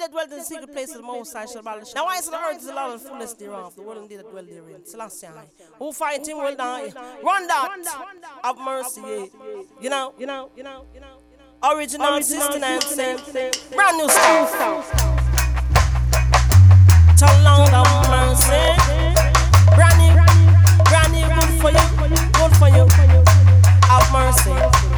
that dwelt in the secret place of the Most High shall abolish. Now why is the earth is the Lord and fullness thereof, the world and they that dwell therein. Selassie, who fight him will die. Run that, have mercy, you know. Original 69 cent, brand new stuff. Turn long, have mercy. Brand new, good for you, have mercy.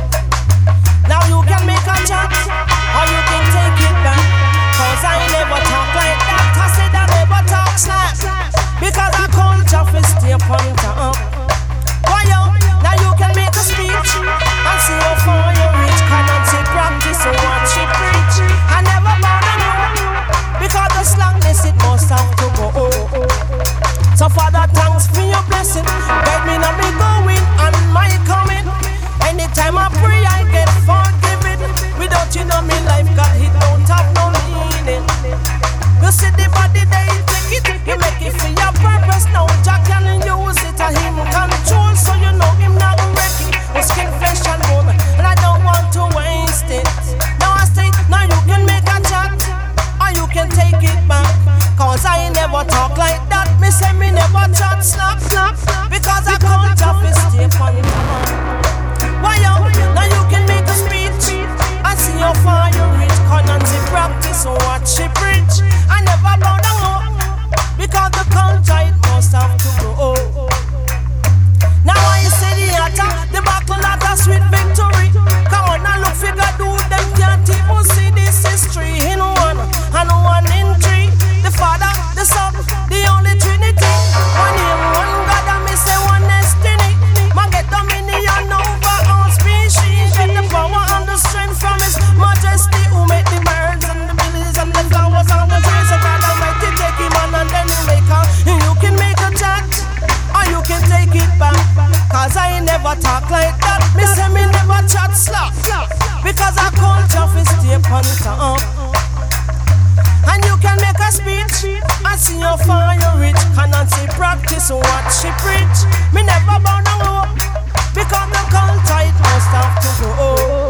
Now you can make a chat, or you can take it back. Cause I never talk like that. I said I never talk snap. Because I culture fi stay upon top. Why yo? Now you can make a speech and see how far you reach. Cannot see practice so what she preach. I never bother no. Because the slangness it must have to go. So Father, thanks for your blessing. Guide me now me going and my coming. Anytime I pray I get forgiven. Without you know me life got hit don't have no meaning. You see the body they take it, you make it for your purpose. Now Jack can use it and him control. So you know him not wreck it. With skin, flesh and bone, and I don't want to waste it. Now I say, now you can make a chat, or you can take it back. Cause I never talk like that. Me say me never chat slap. Because I can't have to stay on top. Why yo? Now you can make a speech and see how far you reach. Conancy practice so what she preach. I never bow down low because the culture it must have to grow. Now I say the attack, the battle at a sweet victory. Come on and look figure do them can't even see this history. In one and one in three. The Father, the Son, the only Trinity. One name, one God and me say one destiny. Man get dominion over all species. Get the power and the strength from His Majesty, who make the birds and the lilies and the flowers and the trees. So God Almighty take him on and then He make her. You can make a chat or you can take it back. Cause I never talk like that. Me say me never chat slap. Because I culture fi stay upon top. And you can make a speech and see how far you reach. Cannot see practice what she preach. Me never bow down low because the culture it must have to go.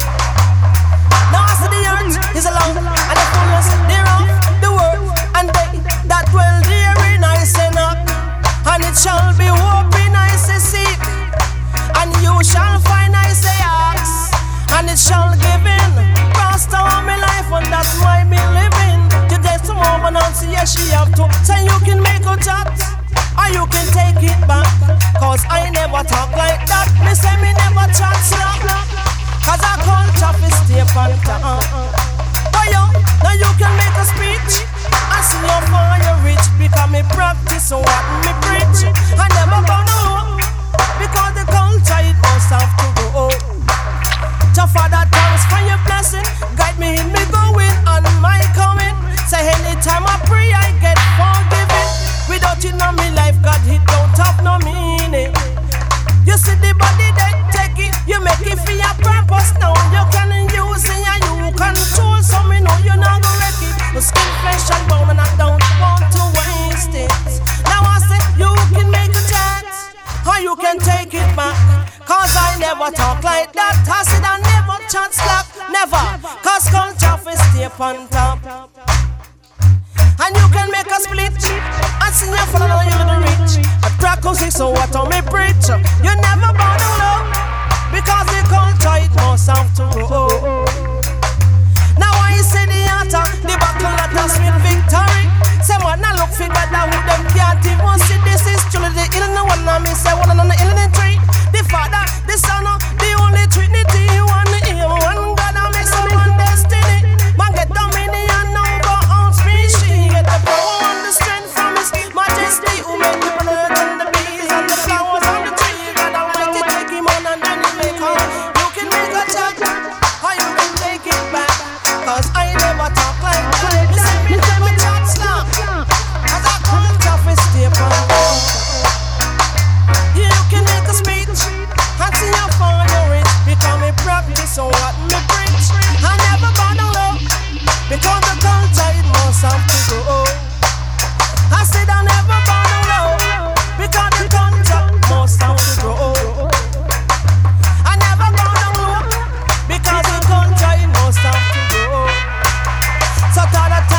Now I see the earth is alone and the fullness thereof, the world and they that dwell therein. I say knock, and it shall be open. I say seek, and you shall find. I say ask, and it shall give in. Pastor on my life and that's why me living. Today some woman and see yeah, she have to. Say you can make a chat or you can take it back. Cause I never talk like that. Me say me never chat slap. Cause I culture fi stay upon top. But yo, now you can make a speech and see how far you reach. Because me practice what me preach. I never bow down because the culture it must have to go. So Father, thanks for your blessing. Guide me in me going and my coming. Say anytime I pray I get forgiven. Without you know me life God it don't have no meaning. You see the body that take it, you make it for your purpose. Now you can use it and you control. So me know you not gonna wreck it. The skin, flesh and bone and I don't want to waste it. Now I say you can make a chat or you can take it back. Cause I never talk like that. I said I never chat slack, never. Cause culture fi stay upon top. And you can make a split and see your follow you the reach. A crack music so what on me preach. You never bow down low because the culture it must have to grow. Now I say the attack, the battle that a sweet victory. Say man I look for God that with them can't even see this is truly the ill in the one and me say one and the ill in the tree. The Father, the Son, the only Trinity. One aim, one God and me say one destiny. Man get dominion over all species. Get the power and the strength from His Majesty, who made the birds and the bees and the flowers and the trees. God Almighty take him on and then He make her. You can make a chat or you can take it back. Cause I never talk like that. Me say me never chat slap. Cause I culture fi stay upon top. You can make a speech and see how far you reach. Because me practice so what me preach. I never bow down low because the culture it must have to go. I said I never bow down low because the culture must have to grow. I never bow down low because the culture it must have to grow. So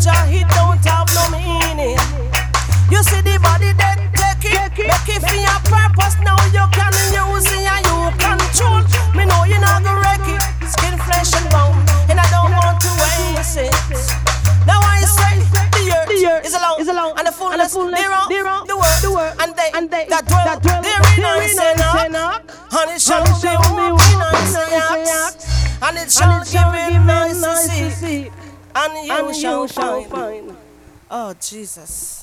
Jah, it don't have no meaning. You see the body that take it, make it for your purpose. Now you can use it and you control. Me know you not gonna wreck it. Skin, flesh and bone, and I don't want to waste it. Now I say the earth is alone, and the fullness thereof, the world, and they that dwell therein are Enoch, and it shall be nice and it shall give nice to see, and you shall find. Oh Jesus.